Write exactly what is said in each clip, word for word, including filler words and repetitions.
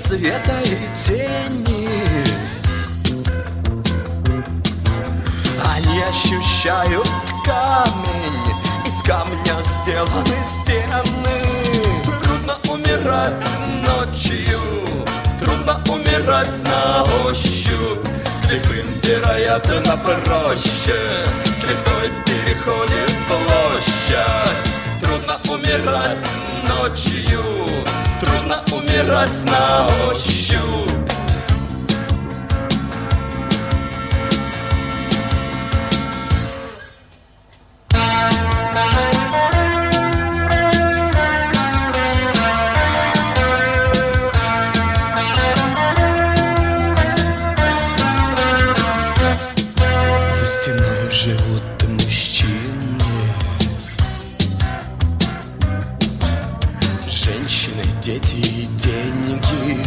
света и тени. Они ощущают камень, из камня сделаны стены. Трудно умирать ночью, трудно умирать на ощупь. Слепым, вероятно, проще, слепой переходит площадь. Трудно умирать ночью, трудно умирать на ощупь. Живут мужчины, женщины, дети и деньги.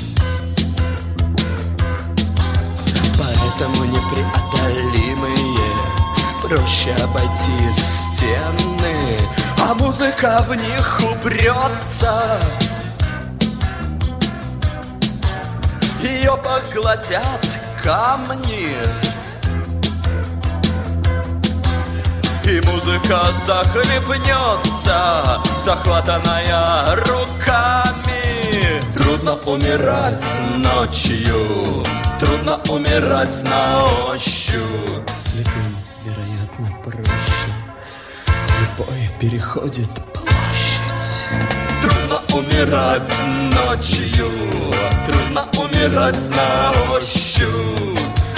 Поэтому непреодолимые проще обойти стены, а музыка в них упрется. Ее поглотят камни, и музыка захлебнется, захватанная руками. Трудно умирать ночью, трудно умирать на ощупь. Слепым, вероятно, проще, слепой переходит площадь. Трудно умирать ночью, трудно умирать на ощупь.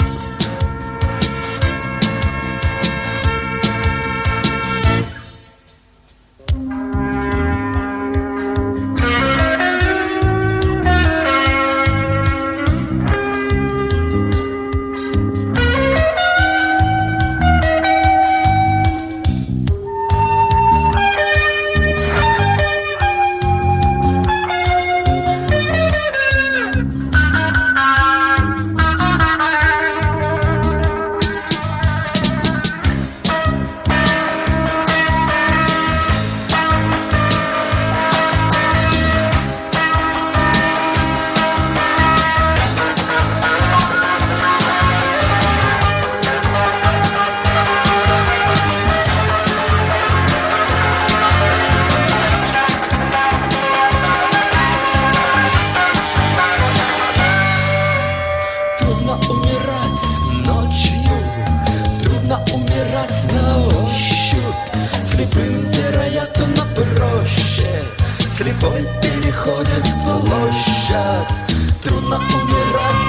Умирать на ощупь, слепым, вероятно, проще, слепой переходит площадь. Трудно умирать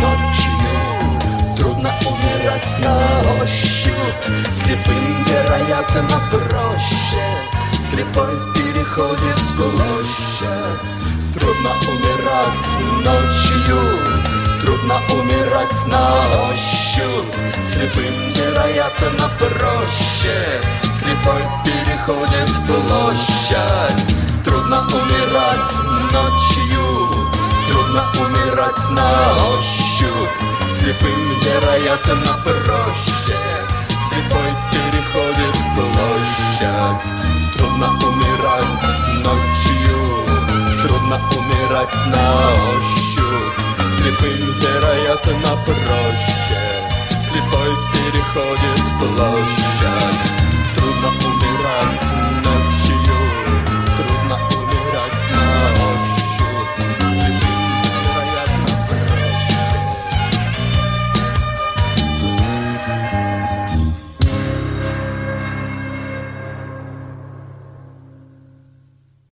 ночью, трудно умирать на ощупь, слепым, вероятно, проще, слепой переходит площадь. Трудно умирать ночью, трудно умирать на ощупь, слепым, вероятно, проще, слепой переходит площадь. Трудно умирать ночью, трудно умирать на ощупь, слепым, вероятно, проще, слепой переходит площадь. Трудно умирать ночью, трудно умирать на ощупь, слепым, вероятно, проще, слепой переходит площадь. Трудно умирать